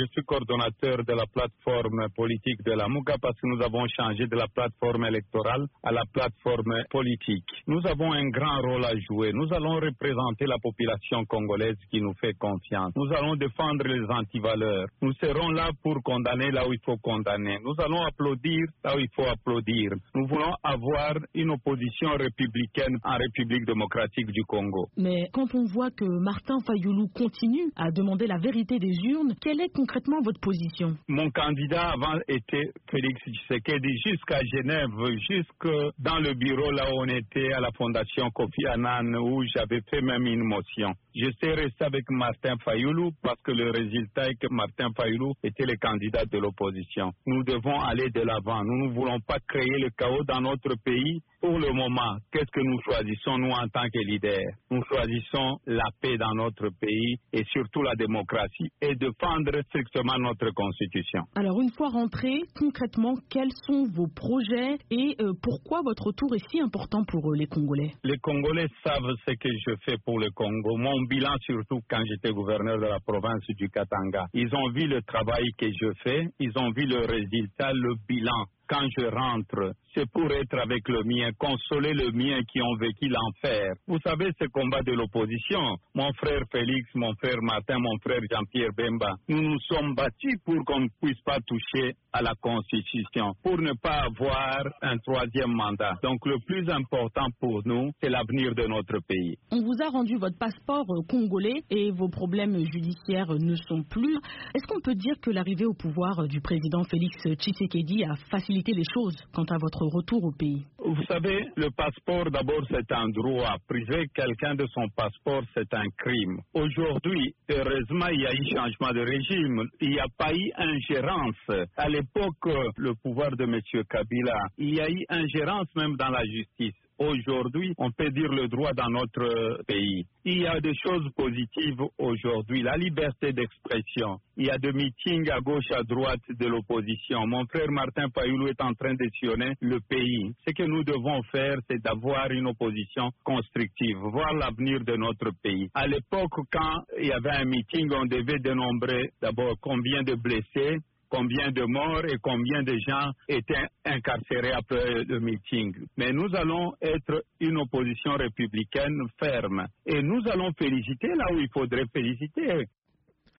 Je suis coordonnateur de la plateforme politique de la MUCA parce que nous avons changé de la plateforme électorale à la plateforme politique. Nous avons un grand rôle à jouer. Nous allons représenter la population congolaise qui nous fait confiance. Nous allons défendre les antivaleurs. Nous serons là pour condamner là où il faut condamner. Nous allons applaudir là où il faut applaudir. Nous voulons avoir une opposition républicaine en République démocratique du Congo. Mais quand on voit que Martin Fayulu continue à demander la vérité des urnes, quelle est concrètement votre position? Mon candidat avant était Félix Tshisekedi jusqu'à Genève, jusque dans le bureau là où on était à la fondation Kofi Annan où j'avais fait même une motion. Je suis resté avec Martin Fayulu parce que le résultat est que Martin Fayulu était le candidat de l'opposition. Nous devons aller de l'avant. Nous ne voulons pas créer le chaos dans notre pays. Pour le moment, qu'est-ce que nous choisissons, nous, en tant que leaders? Nous choisissons la paix dans notre pays et surtout la démocratie et défendre strictement notre constitution. Alors, une fois rentré, concrètement, quels sont vos projets et pourquoi votre retour est si important pour les Congolais? Les Congolais savent ce que je fais pour le Congo. Mon bilan, surtout quand j'étais gouverneur de la province du Katanga. Ils ont vu le travail que je fais, ils ont vu le résultat, le bilan. Quand je rentre, c'est pour être avec le mien, consoler le mien qui ont vécu l'enfer. Vous savez, ce combat de l'opposition, mon frère Félix, mon frère Martin, mon frère Jean-Pierre Bemba, nous nous sommes battus pour qu'on ne puisse pas toucher à la Constitution, pour ne pas avoir un troisième mandat. Donc le plus important pour nous, c'est l'avenir de notre pays. On vous a rendu votre passeport congolais et vos problèmes judiciaires ne sont plus. Est-ce qu'on peut dire que l'arrivée au pouvoir du président Félix Tshisekedi a facilité les choses quant à votre retour au pays? Vous savez, le passeport, d'abord, c'est un droit. Priver quelqu'un de son passeport, c'est un crime. Aujourd'hui, heureusement, il y a eu changement de régime. Il n'y a pas eu ingérence. À l'époque, le pouvoir de M. Kabila, il y a eu ingérence même dans la justice. Aujourd'hui, on peut dire le droit dans notre pays. Il y a des choses positives aujourd'hui, la liberté d'expression. Il y a des meetings à gauche, à droite de l'opposition. Mon frère Martin Fayulu est en train de sillonner le pays. Ce que nous devons faire, c'est d'avoir une opposition constructive, voir l'avenir de notre pays. À l'époque, quand il y avait un meeting, on devait dénombrer d'abord combien de blessés, combien de morts et combien de gens étaient incarcérés après le meeting. Mais nous allons être une opposition républicaine ferme. Et nous allons féliciter là où il faudrait féliciter.